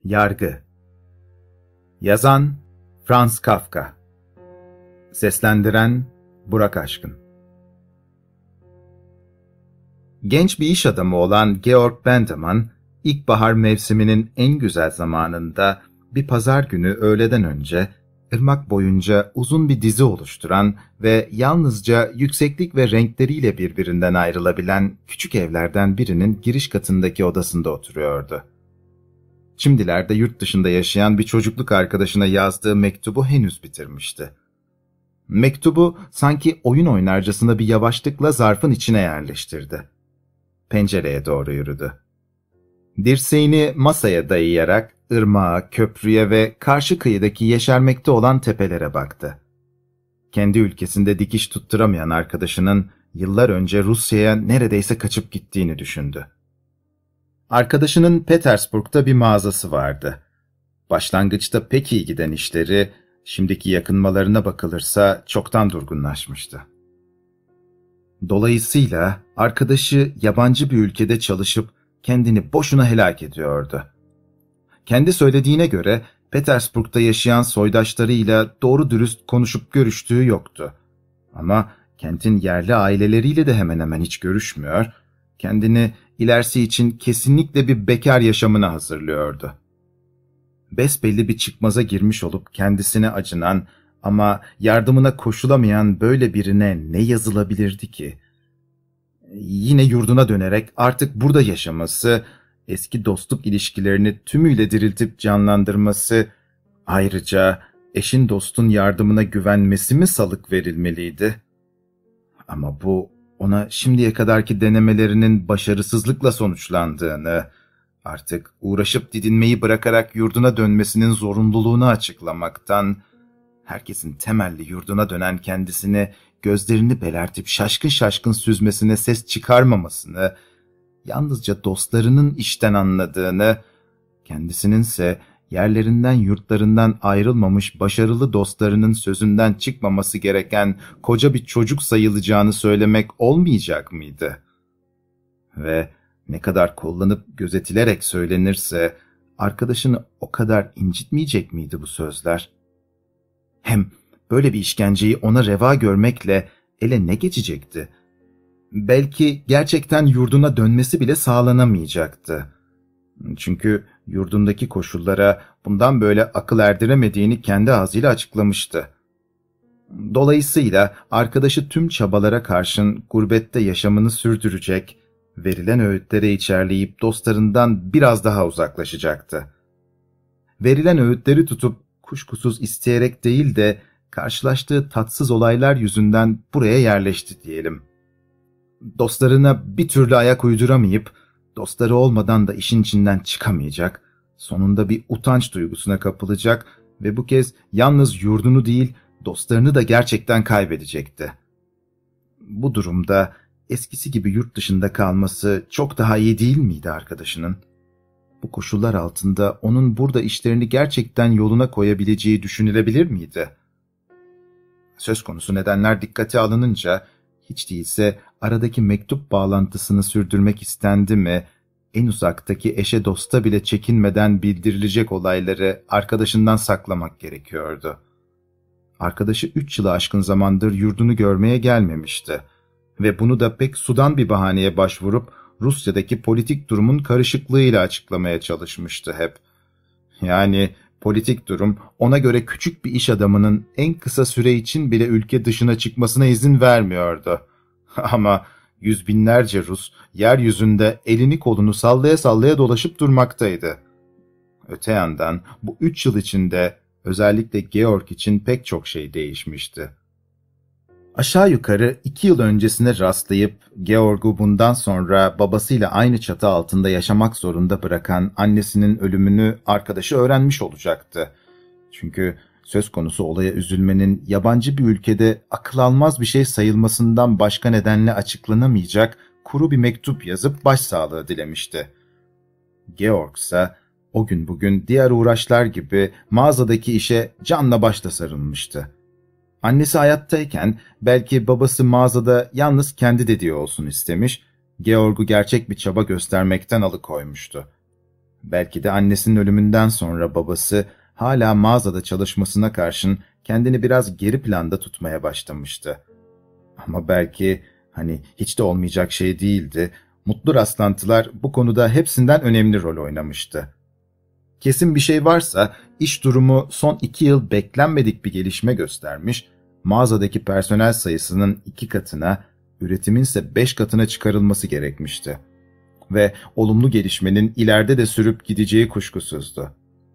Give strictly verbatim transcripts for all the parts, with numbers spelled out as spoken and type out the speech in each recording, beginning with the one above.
Yargı. Yazan Franz Kafka. Seslendiren Burak Aşkın. Genç bir iş adamı olan Georg Bendemann, ilkbahar mevsiminin en güzel zamanında bir pazar günü öğleden önce ırmak boyunca uzun bir dizi oluşturan ve yalnızca yükseklik ve renkleriyle birbirinden ayrılabilen küçük evlerden birinin giriş katındaki odasında oturuyordu. Şimdilerde yurt dışında yaşayan bir çocukluk arkadaşına yazdığı mektubu henüz bitirmişti. Mektubu sanki oyun oynarcasına bir yavaşlıkla zarfın içine yerleştirdi. Pencereye doğru yürüdü. Dirseğini masaya dayayarak ırmağa, köprüye ve karşı kıyıdaki yeşermekte olan tepelere baktı. Kendi ülkesinde dikiş tutturamayan arkadaşının yıllar önce Rusya'ya neredeyse kaçıp gittiğini düşündü. Arkadaşının Petersburg'da bir mağazası vardı. Başlangıçta pek iyi giden işleri, şimdiki yakınmalarına bakılırsa çoktan durgunlaşmıştı. Dolayısıyla arkadaşı yabancı bir ülkede çalışıp kendini boşuna helak ediyordu. Kendi söylediğine göre Petersburg'da yaşayan soydaşlarıyla doğru dürüst konuşup görüştüğü yoktu. Ama kentin yerli aileleriyle de hemen hemen hiç görüşmüyor, kendini ilerisi için kesinlikle bir bekar yaşamına hazırlıyordu. Besbelli bir çıkmaza girmiş olup kendisine acınan ama yardımına koşulamayan böyle birine ne yazılabilirdi ki? Yine yurduna dönerek artık burada yaşaması, eski dostluk ilişkilerini tümüyle diriltip canlandırması, ayrıca eşin dostun yardımına güvenmesi mi salık verilmeliydi? Ama bu ona şimdiye kadarki denemelerinin başarısızlıkla sonuçlandığını, artık uğraşıp didinmeyi bırakarak yurduna dönmesinin zorunluluğunu açıklamaktan, herkesin temelli yurduna dönen kendisini gözlerini belertip şaşkın şaşkın süzmesine ses çıkarmamasını, yalnızca dostlarının işten anladığını, kendisininse yerlerinden yurtlarından ayrılmamış başarılı dostlarının sözünden çıkmaması gereken koca bir çocuk sayılacağını söylemek olmayacak mıydı? Ve ne kadar kollanıp gözetilerek söylenirse arkadaşını o kadar incitmeyecek miydi bu sözler? Hem böyle bir işkenceyi ona reva görmekle ele ne geçecekti? Belki gerçekten yurduna dönmesi bile sağlanamayacaktı. Çünkü yurdundaki koşullara bundan böyle akıl erdiremediğini kendi ağzıyla açıklamıştı. Dolayısıyla arkadaşı tüm çabalara karşın gurbette yaşamını sürdürecek, verilen öğütlere içerleyip dostlarından biraz daha uzaklaşacaktı. Verilen öğütleri tutup kuşkusuz isteyerek değil de karşılaştığı tatsız olaylar yüzünden buraya yerleşti diyelim. Dostlarına bir türlü ayak uyduramayıp, dostları olmadan da işin içinden çıkamayacak, sonunda bir utanç duygusuna kapılacak ve bu kez yalnız yurdunu değil, dostlarını da gerçekten kaybedecekti. Bu durumda eskisi gibi yurt dışında kalması çok daha iyi değil miydi arkadaşının? Bu koşullar altında onun burada işlerini gerçekten yoluna koyabileceği düşünülebilir miydi? Söz konusu nedenler dikkate alınınca, hiç değilse aradaki mektup bağlantısını sürdürmek istendi mi, en uzaktaki eşe dosta bile çekinmeden bildirilecek olayları arkadaşından saklamak gerekiyordu. Arkadaşı üç yılı aşkın zamandır yurdunu görmeye gelmemişti ve bunu da pek sudan bir bahaneye başvurup Rusya'daki politik durumun karışıklığıyla açıklamaya çalışmıştı hep. Yani politik durum ona göre küçük bir iş adamının en kısa süre için bile ülke dışına çıkmasına izin vermiyordu. Ama yüz binlerce Rus yeryüzünde elini kolunu sallaya sallaya dolaşıp durmaktaydı. Öte yandan bu üç yıl içinde özellikle Georg için pek çok şey değişmişti. Aşağı yukarı iki yıl öncesine rastlayıp Georg'u bundan sonra babasıyla aynı çatı altında yaşamak zorunda bırakan annesinin ölümünü arkadaşı öğrenmiş olacaktı. Çünkü söz konusu olaya üzülmenin yabancı bir ülkede akıl almaz bir şey sayılmasından başka nedenle açıklanamayacak kuru bir mektup yazıp başsağlığı dilemişti. Georg ise o gün bugün diğer uğraşlar gibi mağazadaki işe canla başla sarılmıştı. Annesi hayattayken belki babası mağazada yalnız kendi dediği olsun istemiş, Georg'u gerçek bir çaba göstermekten alıkoymuştu. Belki de annesinin ölümünden sonra babası hala mağazada çalışmasına karşın kendini biraz geri planda tutmaya başlamıştı. Ama belki hani hiç de olmayacak şey değildi. Mutlu rastlantılar bu konuda hepsinden önemli rol oynamıştı. Kesin bir şey varsa iş durumu son iki yıl beklenmedik bir gelişme göstermiş, mağazadaki personel sayısının iki katına, üretimin ise beş katına çıkarılması gerekmişti. Ve olumlu gelişmenin ileride de sürüp gideceği kuşkusuzdu.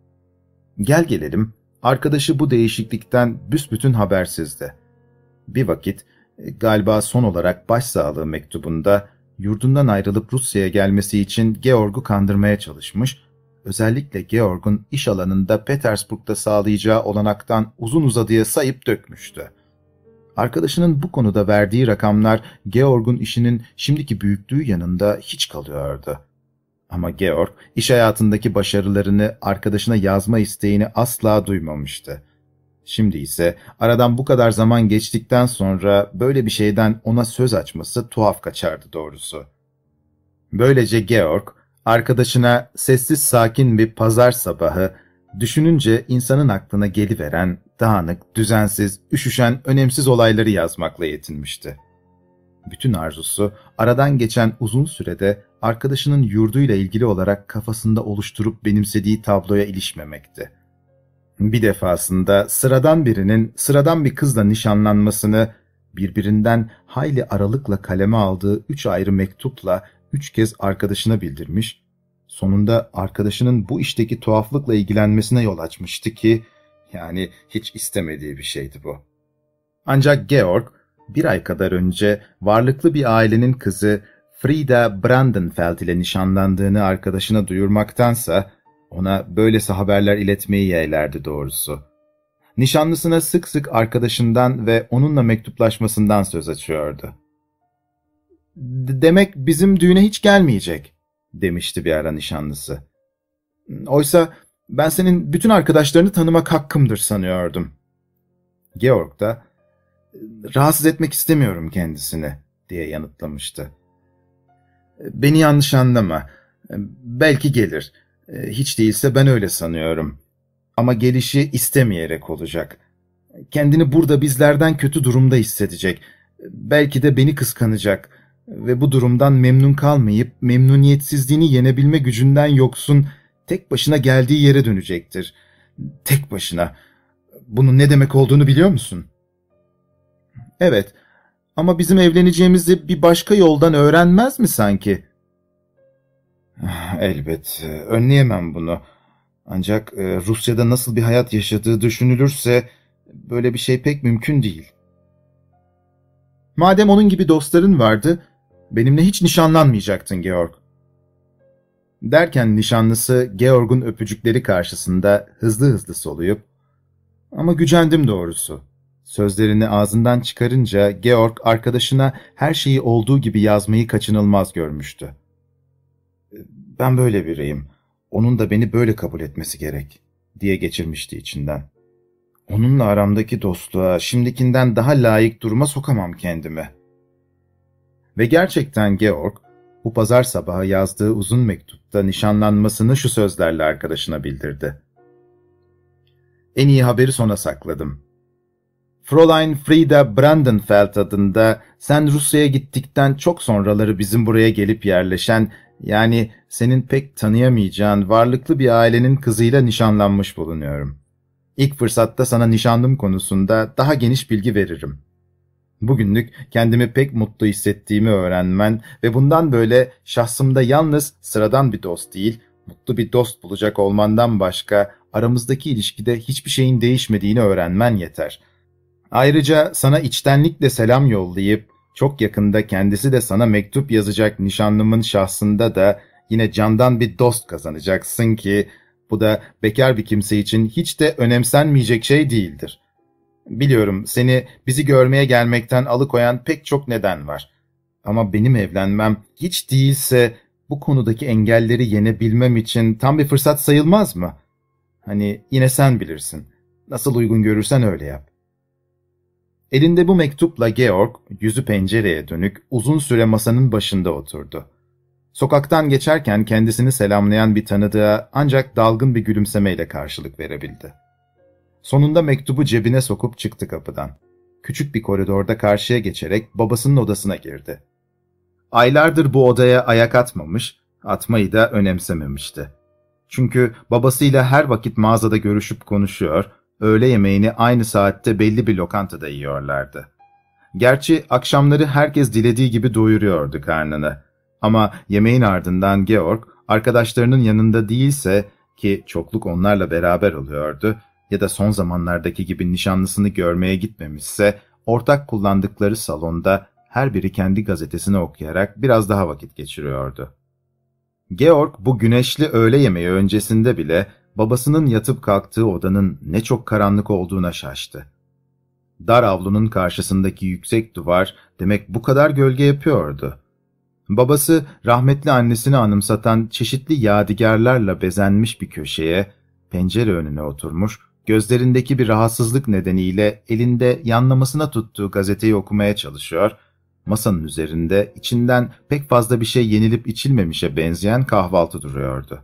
Gel gelelim, arkadaşı bu değişiklikten büsbütün habersizdi. Bir vakit, galiba son olarak başsağlığı mektubunda, yurdundan ayrılıp Rusya'ya gelmesi için Georg'u kandırmaya çalışmış, özellikle Georg'un iş alanında Petersburg'da sağlayacağı olanaktan uzun uzadıya sayıp dökmüştü. Arkadaşının bu konuda verdiği rakamlar Georg'un işinin şimdiki büyüklüğü yanında hiç kalıyordu. Ama Georg, iş hayatındaki başarılarını arkadaşına yazma isteğini asla duymamıştı. Şimdi ise aradan bu kadar zaman geçtikten sonra böyle bir şeyden ona söz açması tuhaf kaçardı doğrusu. Böylece Georg, arkadaşına sessiz sakin bir pazar sabahı, düşününce insanın aklına geliveren, dağınık, düzensiz, üşüşen, önemsiz olayları yazmakla yetinmişti. Bütün arzusu, aradan geçen uzun sürede arkadaşının yurduyla ilgili olarak kafasında oluşturup benimsediği tabloya ilişmemekti. Bir defasında sıradan birinin sıradan bir kızla nişanlanmasını, birbirinden hayli aralıkla kaleme aldığı üç ayrı mektupla üç kez arkadaşına bildirmiş, sonunda arkadaşının bu işteki tuhaflıkla ilgilenmesine yol açmıştı ki, yani hiç istemediği bir şeydi bu. Ancak Georg, bir ay kadar önce varlıklı bir ailenin kızı Frida Brandenfeld ile nişanlandığını arkadaşına duyurmaktansa, ona böylesi haberler iletmeyi yeğlerdi doğrusu. Nişanlısına sık sık arkadaşından ve onunla mektuplaşmasından söz açıyordu. "Demek bizim düğüne hiç gelmeyecek," demişti bir ara nişanlısı. "Oysa ben senin bütün arkadaşlarını tanımak hakkımdır sanıyordum." Georg da, "Rahatsız etmek istemiyorum kendisini," diye yanıtlamıştı. "Beni yanlış anlama. Belki gelir. Hiç değilse ben öyle sanıyorum. Ama gelişi istemeyerek olacak. Kendini burada bizlerden kötü durumda hissedecek. Belki de beni kıskanacak ve bu durumdan memnun kalmayıp memnuniyetsizliğini yenebilme gücünden yoksun tek başına geldiği yere dönecektir. Tek başına. Bunun ne demek olduğunu biliyor musun?" "Evet, ama bizim evleneceğimizi bir başka yoldan öğrenmez mi sanki?" "Elbet, önleyemem bunu. Ancak Rusya'da nasıl bir hayat yaşadığı düşünülürse böyle bir şey pek mümkün değil." "Madem onun gibi dostların vardı, benimle hiç nişanlanmayacaktın Georg." Derken nişanlısı Georg'un öpücükleri karşısında hızlı hızlı soluyup, "Ama gücendim doğrusu." sözlerini ağzından çıkarınca Georg arkadaşına her şeyi olduğu gibi yazmayı kaçınılmaz görmüştü. "Ben böyle biriyim. Onun da beni böyle kabul etmesi gerek," diye geçirmişti içinden. "Onunla aramdaki dostluğa şimdikinden daha layık duruma sokamam kendimi." Ve gerçekten Georg, bu pazar sabahı yazdığı uzun mektupta nişanlanmasını şu sözlerle arkadaşına bildirdi. "En iyi haberi sona sakladım. Fräulein Frida Brandenfeld adında sen Rusya'ya gittikten çok sonraları bizim buraya gelip yerleşen, yani senin pek tanıyamayacağın varlıklı bir ailenin kızıyla nişanlanmış bulunuyorum. İlk fırsatta sana nişanlım konusunda daha geniş bilgi veririm. Bugünlük kendimi pek mutlu hissettiğimi öğrenmen ve bundan böyle şahsımda yalnız sıradan bir dost değil, mutlu bir dost bulacak olmandan başka aramızdaki ilişkide hiçbir şeyin değişmediğini öğrenmen yeter. Ayrıca sana içtenlikle selam yollayıp çok yakında kendisi de sana mektup yazacak nişanlımın şahsında da yine candan bir dost kazanacaksın ki bu da bekar bir kimse için hiç de önemsenmeyecek şey değildir. Biliyorum seni bizi görmeye gelmekten alıkoyan pek çok neden var. Ama benim evlenmem hiç değilse bu konudaki engelleri yenebilmem için tam bir fırsat sayılmaz mı? Hani yine sen bilirsin. Nasıl uygun görürsen öyle yap." Elinde bu mektupla Georg, yüzü pencereye dönük, uzun süre masanın başında oturdu. Sokaktan geçerken kendisini selamlayan bir tanıdığa ancak dalgın bir gülümsemeyle karşılık verebildi. Sonunda mektubu cebine sokup çıktı kapıdan. Küçük bir koridorda karşıya geçerek babasının odasına girdi. Aylardır bu odaya ayak atmamış, atmayı da önemsememişti. Çünkü babasıyla her vakit mağazada görüşüp konuşuyor, öğle yemeğini aynı saatte belli bir lokantada yiyorlardı. Gerçi akşamları herkes dilediği gibi doyuruyordu karnını. Ama yemeğin ardından Georg, arkadaşlarının yanında değilse ki çokluk onlarla beraber oluyordu ya da son zamanlardaki gibi nişanlısını görmeye gitmemişse, ortak kullandıkları salonda her biri kendi gazetesini okuyarak biraz daha vakit geçiriyordu. Georg bu güneşli öğle yemeği öncesinde bile babasının yatıp kalktığı odanın ne çok karanlık olduğuna şaştı. Dar avlunun karşısındaki yüksek duvar demek bu kadar gölge yapıyordu. Babası rahmetli annesini anımsatan çeşitli yadigarlarla bezenmiş bir köşeye, pencere önüne oturmuş, gözlerindeki bir rahatsızlık nedeniyle elinde yanlamasına tuttuğu gazeteyi okumaya çalışıyor, masanın üzerinde içinden pek fazla bir şey yenilip içilmemişe benzeyen kahvaltı duruyordu.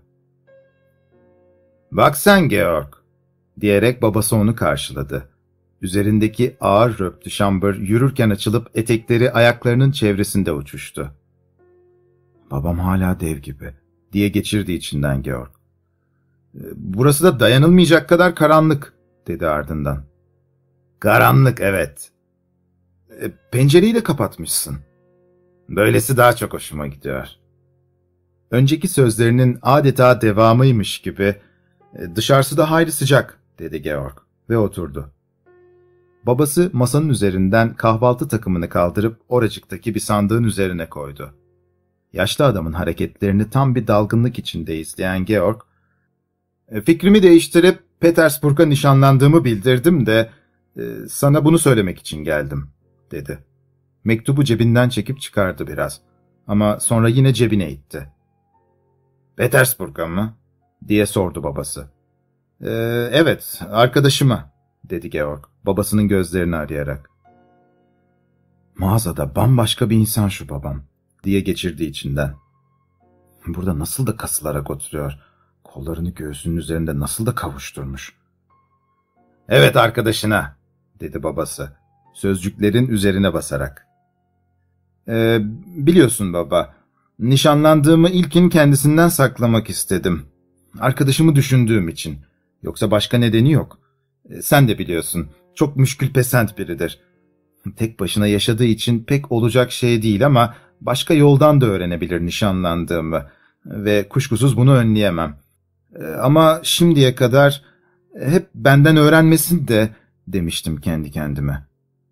"Bak sen Georg," diyerek babası onu karşıladı. Üzerindeki ağır röptü şambır yürürken açılıp etekleri ayaklarının çevresinde uçuştu. "Babam hala dev gibi," diye geçirdi içinden Georg. "Burası da dayanılmayacak kadar karanlık," dedi ardından. "Karanlık, evet." E, "pencereyi de kapatmışsın." "Böylesi daha çok hoşuma gidiyor." Önceki sözlerinin adeta devamıymış gibi, e, "Dışarısı da hayli sıcak," dedi Georg ve oturdu. Babası masanın üzerinden kahvaltı takımını kaldırıp oracıktaki bir sandığın üzerine koydu. Yaşlı adamın hareketlerini tam bir dalgınlık içinde izleyen Georg, e, "Fikrimi değiştirip Petersburg'a nişanlandığımı bildirdim de e, sana bunu söylemek için geldim," dedi. Mektubu cebinden çekip çıkardı biraz ama sonra yine cebine itti. "Petersburg'a mı?" diye sordu babası. E, "Evet, arkadaşıma," dedi Georg, babasının gözlerini arayarak. "Mağazada bambaşka bir insan şu babam," diye geçirdi içinden. "Burada nasıl da kasılarak oturuyor, kollarını göğsünün üzerinde nasıl da kavuşturmuş." "Evet, arkadaşına," dedi babası, sözcüklerin üzerine basarak. Ee, "Biliyorsun baba, nişanlandığımı ilkin kendisinden saklamak istedim. Arkadaşımı düşündüğüm için. Yoksa başka nedeni yok. Ee, sen de biliyorsun, çok müşkülpesent biridir. Tek başına yaşadığı için pek olacak şey değil ama başka yoldan da öğrenebilir nişanlandığımı ve kuşkusuz bunu önleyemem. Ee, ama şimdiye kadar hep benden öğrenmesin de demiştim kendi kendime."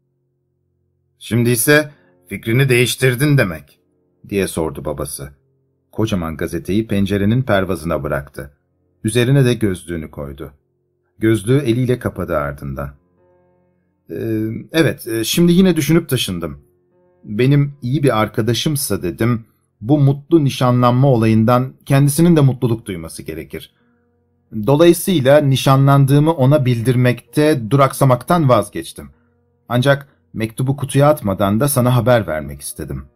"Şimdi ise fikrini değiştirdin demek," diye sordu babası. Kocaman gazeteyi pencerenin pervazına bıraktı. Üzerine de gözlüğünü koydu. Gözlüğü eliyle kapadı ardından. Ee, "Evet, şimdi yine düşünüp taşındım. Benim iyi bir arkadaşımsa dedim, bu mutlu nişanlanma olayından kendisinin de mutluluk duyması gerekir. Dolayısıyla nişanlandığımı ona bildirmekte duraksamaktan vazgeçtim. Ancak mektubu kutuya atmadan da sana haber vermek istedim."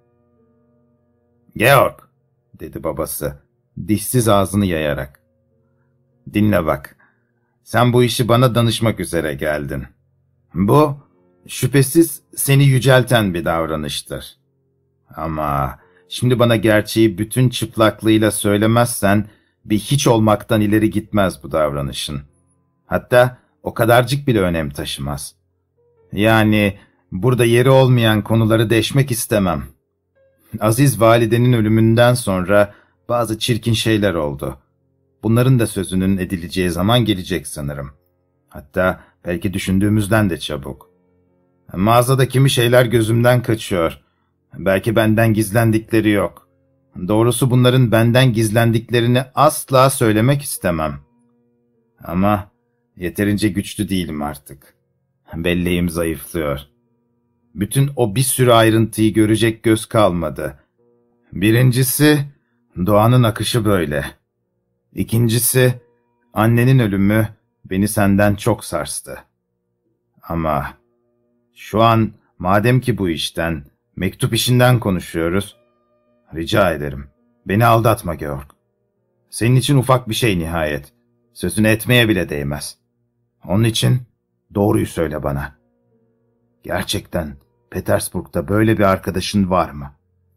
"Georg," dedi babası, dişsiz ağzını yayarak. "Dinle bak, sen bu işi bana danışmak üzere geldin. Bu, şüphesiz seni yücelten bir davranıştır. Ama şimdi bana gerçeği bütün çıplaklığıyla söylemezsen, bir hiç olmaktan ileri gitmez bu davranışın. Hatta o kadarcık bile önem taşımaz. Yani burada yeri olmayan konuları deşmek istemem. Aziz validenin ölümünden sonra bazı çirkin şeyler oldu. Bunların da sözünün edileceği zaman gelecek sanırım. Hatta belki düşündüğümüzden de çabuk. Mağazada kimi şeyler gözümden kaçıyor. Belki benden gizlendikleri yok. Doğrusu bunların benden gizlendiklerini asla söylemek istemem. Ama yeterince güçlü değilim artık. Belleğim zayıflıyor. Bütün o bir sürü ayrıntıyı görecek göz kalmadı. Birincisi, doğanın akışı böyle. İkincisi, annenin ölümü beni senden çok sarstı. Ama şu an madem ki bu işten, mektup işinden konuşuyoruz, rica ederim, Beni aldatma Georg. Senin için ufak bir şey nihayet. Sözünü etmeye bile değmez. Onun için doğruyu söyle bana. Gerçekten Petersburg'da böyle bir arkadaşın var mı?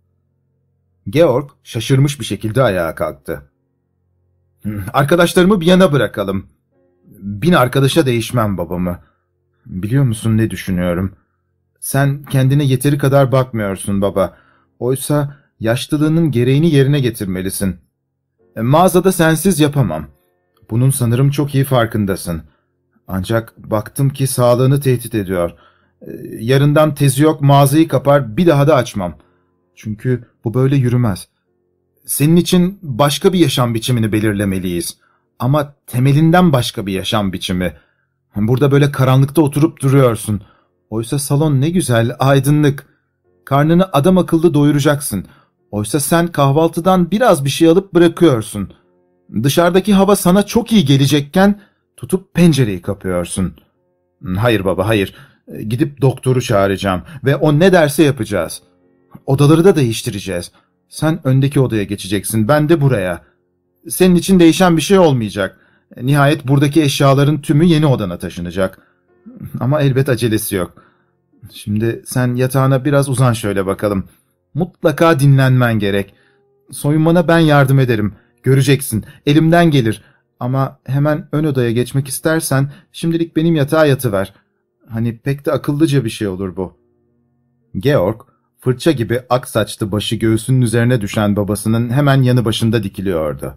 Georg şaşırmış bir şekilde ayağa kalktı. Arkadaşlarımı bir yana bırakalım. Bin arkadaşa değişmem babamı. Biliyor musun ne düşünüyorum? Sen kendine yeteri kadar bakmıyorsun baba. Oysa yaşlılığının gereğini yerine getirmelisin. E, mağazada sensiz yapamam. Bunun sanırım çok iyi farkındasın. Ancak baktım ki sağlığını tehdit ediyor. E, yarından tezi yok mağazayı kapar bir daha da açmam. Çünkü bu böyle yürümez. Senin için başka bir yaşam biçimini belirlemeliyiz. Ama temelinden başka bir yaşam biçimi. Burada böyle karanlıkta oturup duruyorsun. Oysa salon ne güzel, aydınlık. Karnını adam akıllı doyuracaksın. Oysa sen kahvaltıdan biraz bir şey alıp bırakıyorsun. Dışarıdaki hava sana çok iyi gelecekken tutup pencereyi kapıyorsun. Hayır baba, hayır. Gidip doktoru çağıracağım ve o ne derse yapacağız. Odaları da değiştireceğiz. Sen öndeki odaya geçeceksin, ben de buraya. Senin için değişen bir şey olmayacak. Nihayet buradaki eşyaların tümü yeni odana taşınacak. Ama elbet acelesi yok. Şimdi sen yatağına biraz uzan şöyle bakalım. Mutlaka dinlenmen gerek. Soyunmana ben yardım ederim. Göreceksin, elimden gelir. Ama hemen ön odaya geçmek istersen şimdilik benim yatağa yatıver. Hani pek de akıllıca bir şey olur bu. Georg, fırça gibi ak saçlı başı göğsünün üzerine düşen babasının hemen yanı başında dikiliyordu.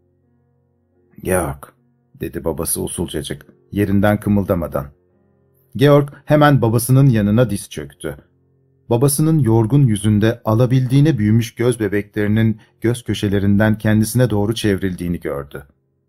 Georg, dedi babası usulcacık, yerinden kımıldamadan. Georg hemen babasının yanına diz çöktü. Babasının yorgun yüzünde alabildiğine büyümüş göz bebeklerinin göz köşelerinden kendisine doğru çevrildiğini gördü.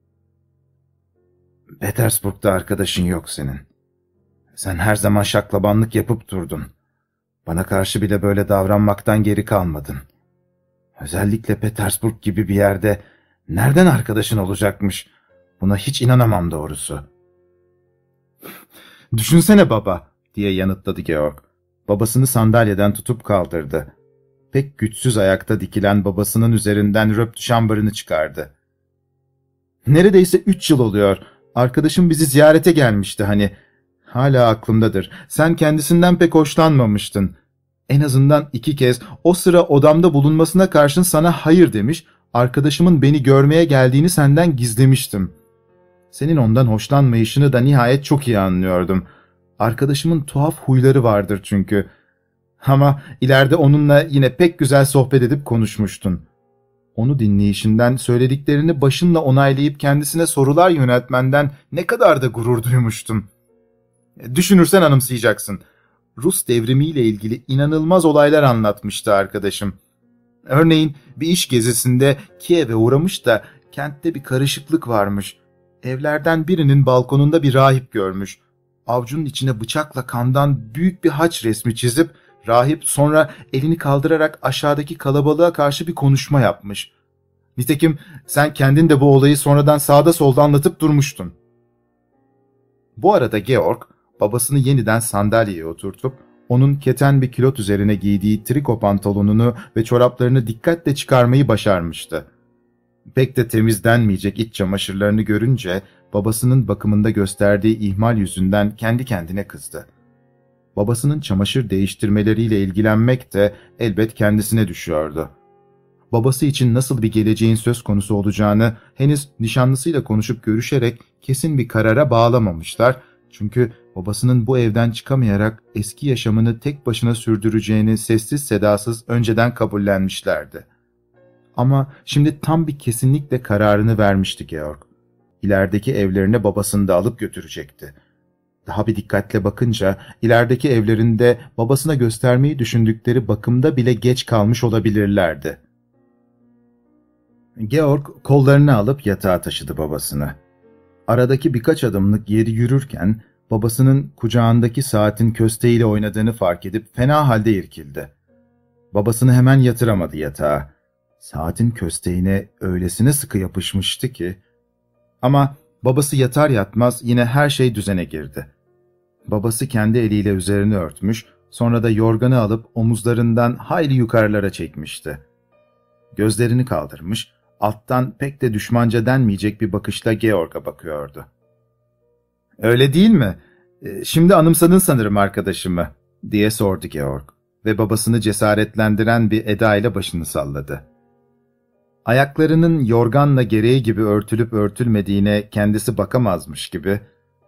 Petersburg'da arkadaşın yok senin. Sen her zaman şaklabanlık yapıp durdun. Bana karşı bile böyle davranmaktan geri kalmadın. Özellikle Petersburg gibi bir yerde nereden arkadaşın olacakmış? Buna hiç inanamam doğrusu. Düşünsene baba, diye yanıtladı Georg. Babasını sandalyeden tutup kaldırdı. Pek güçsüz ayakta dikilen babasının üzerinden röptü şambarını çıkardı. Neredeyse üç yıl oluyor. Arkadaşım bizi ziyarete gelmişti hani. Hala aklımdadır. Sen kendisinden pek hoşlanmamıştın. En azından iki kez o sıra odamda bulunmasına karşın sana hayır demiş, arkadaşımın beni görmeye geldiğini senden gizlemiştim. Senin ondan hoşlanmayışını da nihayet çok iyi anlıyordum. Arkadaşımın tuhaf huyları vardır çünkü. Ama ileride onunla yine pek güzel sohbet edip konuşmuştun. Onu dinleyişinden, söylediklerini başınla onaylayıp kendisine sorular yöneltmenden ne kadar da gurur duymuştum. Düşünürsen anımsayacaksın. Rus devrimiyle ilgili inanılmaz olaylar anlatmıştı arkadaşım. Örneğin bir iş gezisinde Kiev'e uğramış da kentte bir karışıklık varmış. Evlerden birinin balkonunda bir rahip görmüş. Avcunun içine bıçakla kandan büyük bir haç resmi çizip rahip sonra elini kaldırarak aşağıdaki kalabalığa karşı bir konuşma yapmış. Nitekim sen kendin de bu olayı sonradan sağda solda anlatıp durmuştun. Bu arada Georg babasını yeniden sandalyeye oturtup onun keten bir kilot üzerine giydiği triko pantolonunu ve çoraplarını dikkatle çıkarmayı başarmıştı. Pek de temizlenmeyecek iç çamaşırlarını görünce babasının bakımında gösterdiği ihmal yüzünden kendi kendine kızdı. Babasının çamaşır değiştirmeleriyle ilgilenmek de elbet kendisine düşüyordu. Babası için nasıl bir geleceğin söz konusu olacağını henüz nişanlısıyla konuşup görüşerek kesin bir karara bağlamamışlar. Çünkü babasının bu evden çıkamayarak eski yaşamını tek başına sürdüreceğini sessiz sedasız önceden kabullenmişlerdi. Ama şimdi tam bir kesinlikle kararını vermişti Georg. İlerideki evlerine babasını da alıp götürecekti. Daha bir dikkatle bakınca ilerideki evlerinde babasına göstermeyi düşündükleri bakımda bile geç kalmış olabilirlerdi. Georg kollarını alıp yatağa taşıdı babasını. Aradaki birkaç adımlık yeri yürürken babasının kucağındaki saatin kösteğiyle oynadığını fark edip fena halde irkildi. Babasını hemen yatıramadı yatağa. Saatin kösteğine öylesine sıkı yapışmıştı ki. Ama babası yatar yatmaz yine her şey düzene girdi. Babası kendi eliyle üzerini örtmüş, sonra da yorganı alıp omuzlarından hayli yukarılara çekmişti. Gözlerini kaldırmış, alttan pek de düşmanca denmeyecek bir bakışla Georg'a bakıyordu. ''Öyle değil mi? Şimdi anımsadın sanırım arkadaşımı.'' diye sordu Georg ve babasını cesaretlendiren bir eda ile başını salladı. Ayaklarının yorganla gereği gibi örtülüp örtülmediğine kendisi bakamazmış gibi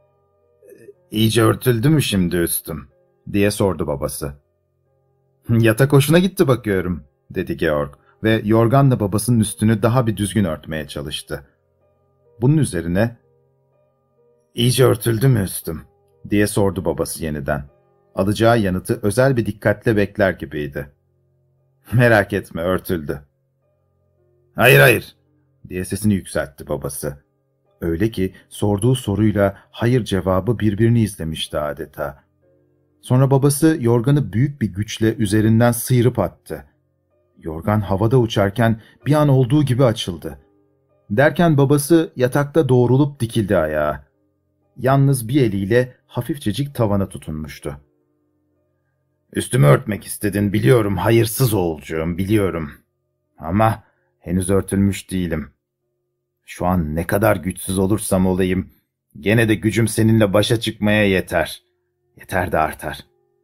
''İyice örtüldü mü şimdi üstüm?'' diye sordu babası. ''Yatak hoşuna gitti bakıyorum.'' dedi Georg ve yorganla babasının üstünü daha bir düzgün örtmeye çalıştı. Bunun üzerine ''İyice örtüldü mü üstüm?'' diye sordu babası yeniden. Alacağı yanıtı özel bir dikkatle bekler gibiydi. ''Merak etme, örtüldü.'' ''Hayır hayır,'' diye sesini yükseltti babası. Öyle ki sorduğu soruyla hayır cevabı birbirini izlemişti adeta. Sonra babası yorganı büyük bir güçle üzerinden sıyırıp attı. Yorgan havada uçarken bir an olduğu gibi açıldı. Derken babası yatakta doğrulup dikildi ayağa. Yalnız bir eliyle hafifçecik tavana tutunmuştu. ''Üstümü örtmek istedin, biliyorum hayırsız oğulcuğum, biliyorum. Ama henüz örtülmüş değilim. Şu an ne kadar güçsüz olursam olayım, gene de gücüm seninle başa çıkmaya yeter. Yeter de artar.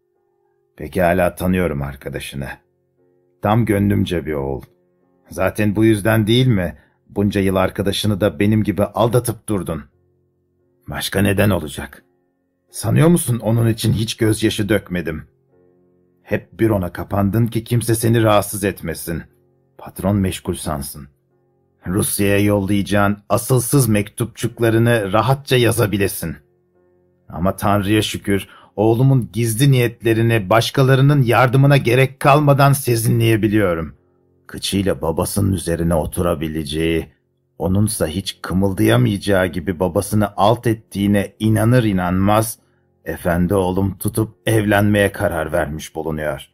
Pekala tanıyorum arkadaşını. Tam gönlümce bir oğul. Zaten bu yüzden değil mi bunca yıl arkadaşını da benim gibi aldatıp durdun? Başka neden olacak? Sanıyor musun onun için hiç gözyaşı dökmedim? Hep bir ona kapandın ki kimse seni rahatsız etmesin. Patron meşgul sansın. Rusya'ya yollayacağın asılsız mektupçuklarını rahatça yazabilesin. Ama Tanrı'ya şükür oğlumun gizli niyetlerini başkalarının yardımına gerek kalmadan sezinleyebiliyorum. Kıçıyla babasının üzerine oturabileceği, onunsa hiç kımıldayamayacağı gibi babasını alt ettiğine inanır inanmaz, efendi oğlum tutup evlenmeye karar vermiş bulunuyor.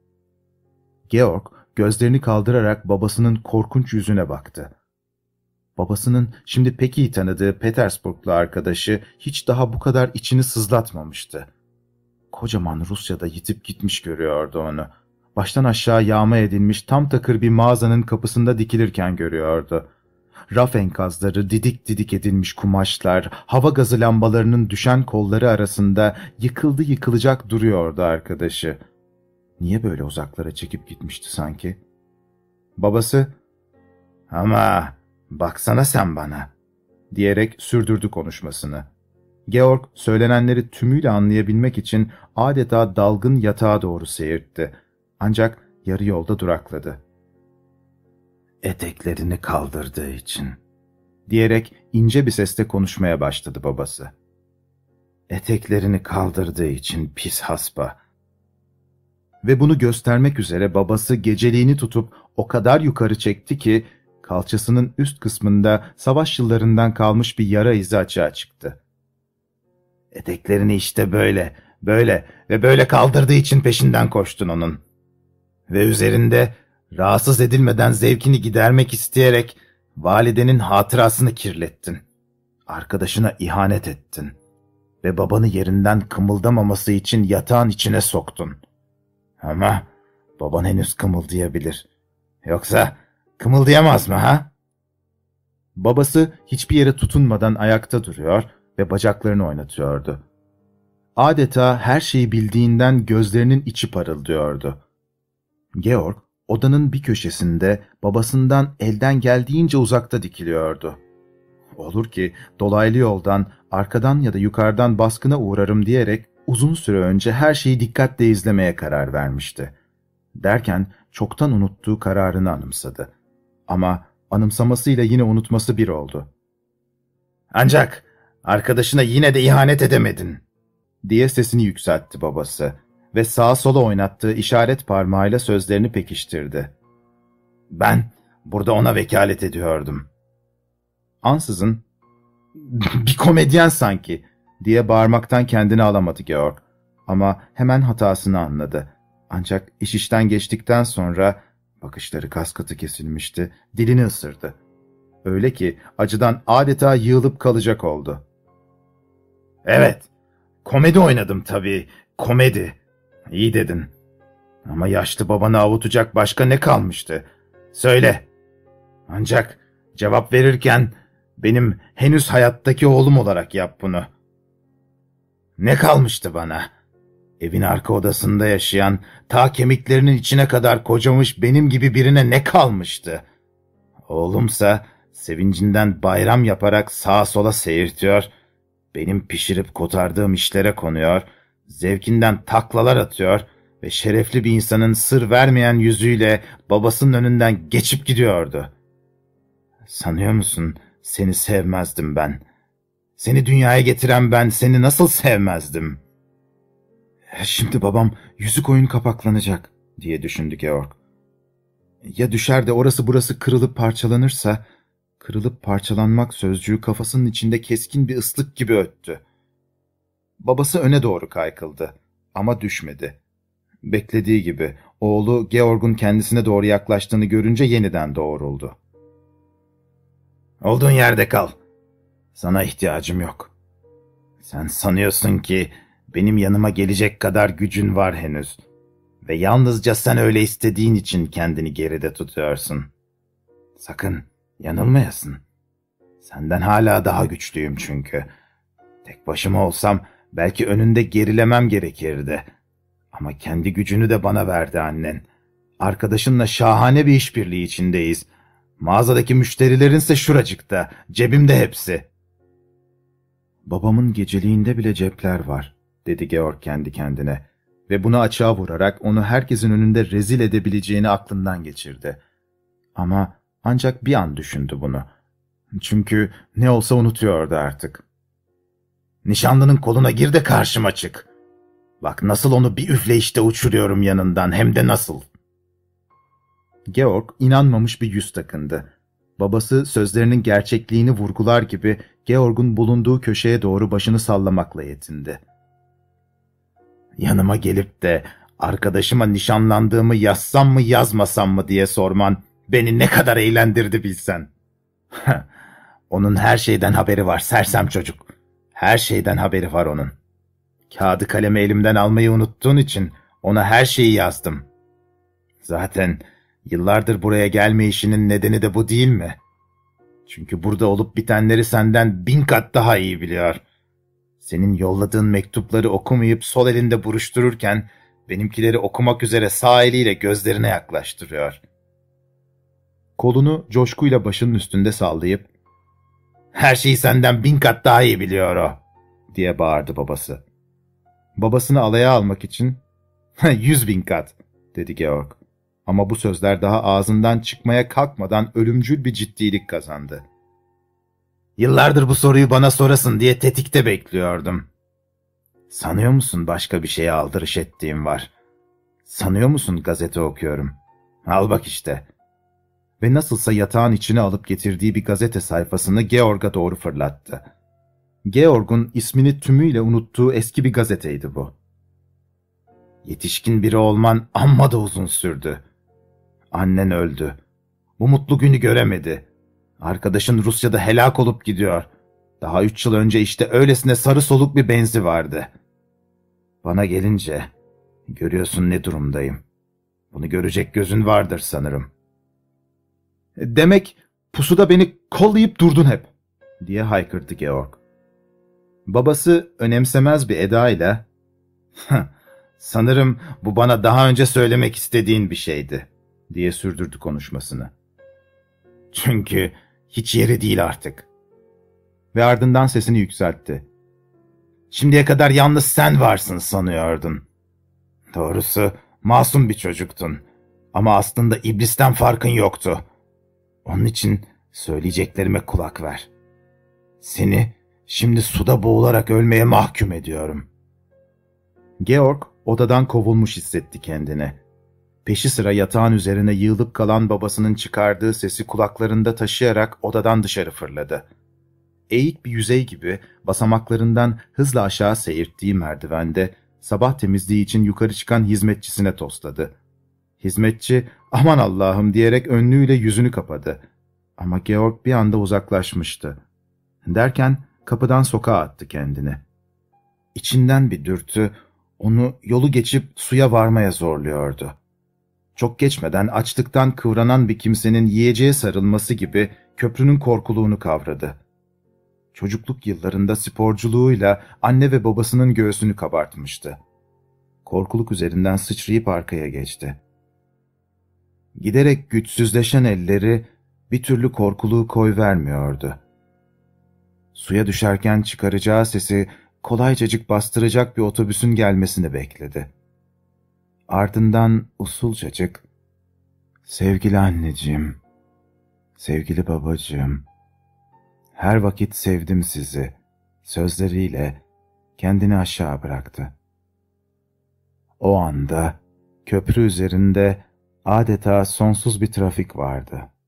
Georg gözlerini kaldırarak babasının korkunç yüzüne baktı. Babasının şimdi pek iyi tanıdığı Petersburglu arkadaşı hiç daha bu kadar içini sızlatmamıştı. Kocaman Rusya'da yitip gitmiş görüyordu onu. Baştan aşağı yağma edilmiş tam takır bir mağazanın kapısında dikilirken görüyordu. Raf enkazları, didik didik edilmiş kumaşlar, hava gazı lambalarının düşen kolları arasında yıkıldı yıkılacak duruyordu arkadaşı. Niye böyle uzaklara çekip gitmişti sanki? Babası, ''Ama baksana sen bana,'' diyerek sürdürdü konuşmasını. Georg söylenenleri tümüyle anlayabilmek için adeta dalgın yatağa doğru seyirtti. Ancak yarı yolda durakladı. ''Eteklerini kaldırdığı için,'' diyerek ince bir sesle konuşmaya başladı babası. ''Eteklerini kaldırdığı için pis hasba.'' Ve bunu göstermek üzere babası geceliğini tutup o kadar yukarı çekti ki kalçasının üst kısmında savaş yıllarından kalmış bir yara izi açığa çıktı. ''Eteklerini işte böyle, böyle ve böyle kaldırdığı için peşinden koştun onun. Ve üzerinde rahatsız edilmeden zevkini gidermek isteyerek validenin hatırasını kirlettin. Arkadaşına ihanet ettin ve babanı yerinden kımıldamaması için yatağın içine soktun. Ama baban henüz kımıldayabilir. Yoksa kımıldayamaz mı ha?'' Babası hiçbir yere tutunmadan ayakta duruyor ve bacaklarını oynatıyordu. Adeta her şeyi bildiğinden gözlerinin içi parıldıyordu. Georg, odanın bir köşesinde babasından elden geldiğince uzakta dikiliyordu. Olur ki dolaylı yoldan, arkadan ya da yukarıdan baskına uğrarım diyerek uzun süre önce her şeyi dikkatle izlemeye karar vermişti. Derken çoktan unuttuğu kararını anımsadı. Ama anımsamasıyla yine unutması bir oldu. ''Ancak arkadaşına yine de ihanet edemedin,'' diye sesini yükseltti babası ve sağa sola oynattığı işaret parmağıyla sözlerini pekiştirdi. ''Ben burada ona vekalet ediyordum.'' Ansızın ''Bir komedyen sanki,'' diye bağırmaktan kendini alamadı Georg. Ama hemen hatasını anladı. Ancak iş işten geçtikten sonra bakışları kaskatı kesilmişti, dilini ısırdı. Öyle ki acıdan adeta yığılıp kalacak oldu. ''Evet, komedi oynadım tabii, komedi. İyi dedin. Ama yaşlı babanı avutacak başka ne kalmıştı? Söyle. Ancak cevap verirken benim henüz hayattaki oğlum olarak yap bunu. Ne kalmıştı bana? Evin arka odasında yaşayan, ta kemiklerinin içine kadar kocamış benim gibi birine ne kalmıştı? Oğlumsa sevincinden bayram yaparak sağa sola seyirtiyor, benim pişirip kotardığım işlere konuyor, zevkinden taklalar atıyor ve şerefli bir insanın sır vermeyen yüzüyle babasının önünden geçip gidiyordu. Sanıyor musun seni sevmezdim ben? Seni dünyaya getiren ben seni nasıl sevmezdim? Şimdi babam yüzük oyun kapaklanacak diye düşündü Georg. Ya düşer de orası burası kırılıp parçalanırsa? Kırılıp parçalanmak sözcüğü kafasının içinde keskin bir ıslık gibi öttü. Babası öne doğru kaykıldı ama düşmedi. Beklediği gibi oğlu Georg'un kendisine doğru yaklaştığını görünce yeniden doğruldu. Olduğun yerde kal. Sana ihtiyacım yok. Sen sanıyorsun ki benim yanıma gelecek kadar gücün var henüz. Ve yalnızca sen öyle istediğin için kendini geride tutuyorsun. Sakın yanılmayasın. Senden hala daha güçlüyüm çünkü. Tek başıma olsam belki önünde gerilemem gerekirdi. Ama kendi gücünü de bana verdi annen. Arkadaşınla şahane bir işbirliği içindeyiz. Mağazadaki müşterilerinse şuracıkta, cebimde hepsi. Babamın geceliğinde bile cepler var, dedi Georg kendi kendine ve bunu açığa vurarak onu herkesin önünde rezil edebileceğini aklından geçirdi. Ama ancak bir an düşündü bunu. Çünkü ne olsa unutuyordu artık. Nişanlının koluna gir de karşıma çık. Bak nasıl onu bir üfleyişte uçuruyorum yanından, hem de nasıl. Georg inanmamış bir yüz takındı. Babası sözlerinin gerçekliğini vurgular gibi Georg'un bulunduğu köşeye doğru başını sallamakla yetindi. Yanıma gelip de arkadaşıma nişanlandığımı yazsam mı yazmasam mı diye sorman beni ne kadar eğlendirdi bilsen. Onun her şeyden haberi var sersem çocuk. Her şeyden haberi var onun. Kağıdı kalemi elimden almayı unuttuğun için ona her şeyi yazdım. Zaten yıllardır buraya gelmeyişinin nedeni de bu değil mi? Çünkü burada olup bitenleri senden bin kat daha iyi biliyor. Senin yolladığın mektupları okumayıp sol elinde buruştururken benimkileri okumak üzere sağ eliyle gözlerine yaklaştırıyor. Kolunu coşkuyla başının üstünde sallayıp "Her şeyi senden bin kat daha iyi biliyor o," diye bağırdı babası. Babasını alaya almak için "Yüz bin kat," dedi Georg. Ama bu sözler daha ağzından çıkmaya kalkmadan ölümcül bir ciddilik kazandı. Yıllardır bu soruyu bana sorasın diye tetikte bekliyordum. Sanıyor musun başka bir şeye aldırış ettiğim var? Sanıyor musun gazete okuyorum? Al bak işte. Ve nasılsa yatağın içine alıp getirdiği bir gazete sayfasını Georg'a doğru fırlattı. Georg'un ismini tümüyle unuttuğu eski bir gazeteydi bu. Yetişkin biri olman amma da uzun sürdü. Annen öldü. Bu mutlu günü göremedi. Arkadaşın Rusya'da helak olup gidiyor. Daha üç yıl önce işte öylesine sarı soluk bir benzi vardı. Bana gelince görüyorsun ne durumdayım. Bunu görecek gözün vardır sanırım. Demek pusuda beni kollayıp durdun hep, diye haykırdı Georg. Babası önemsemez bir edayla, sanırım bu bana daha önce söylemek istediğin bir şeydi, diye sürdürdü konuşmasını. Çünkü hiç yeri değil artık. Ve ardından sesini yükseltti. Şimdiye kadar yalnız sen varsın sanıyordun. Doğrusu masum bir çocuktun. Ama aslında iblisten farkın yoktu. Onun için söyleyeceklerime kulak ver. Seni şimdi suda boğularak ölmeye mahkum ediyorum. Georg odadan kovulmuş hissetti kendini. Peşi sıra yatağın üzerine yığılıp kalan babasının çıkardığı sesi kulaklarında taşıyarak odadan dışarı fırladı. Eğik bir yüzey gibi basamaklarından hızla aşağı seyirttiği merdivende sabah temizliği için yukarı çıkan hizmetçisine tosladı. Hizmetçi "Aman Allah'ım," diyerek önlüğüyle yüzünü kapadı. Ama Georg bir anda uzaklaşmıştı. Derken kapıdan sokağa attı kendini. İçinden bir dürtü onu yolu geçip suya varmaya zorluyordu. Çok geçmeden açlıktan kıvranan bir kimsenin yiyeceğe sarılması gibi köprünün korkuluğunu kavradı. Çocukluk yıllarında sporculuğuyla anne ve babasının göğsünü kabartmıştı. Korkuluk üzerinden sıçrayıp arkaya geçti. Giderek güçsüzleşen elleri bir türlü korkuluğu koyvermiyordu. Suya düşerken çıkaracağı sesi kolaycacık bastıracak bir otobüsün gelmesini bekledi. Ardından usulcacık, "Sevgili anneciğim, sevgili babacığım, her vakit sevdim sizi," sözleriyle kendini aşağı bıraktı. O anda köprü üzerinde adeta sonsuz bir trafik vardı.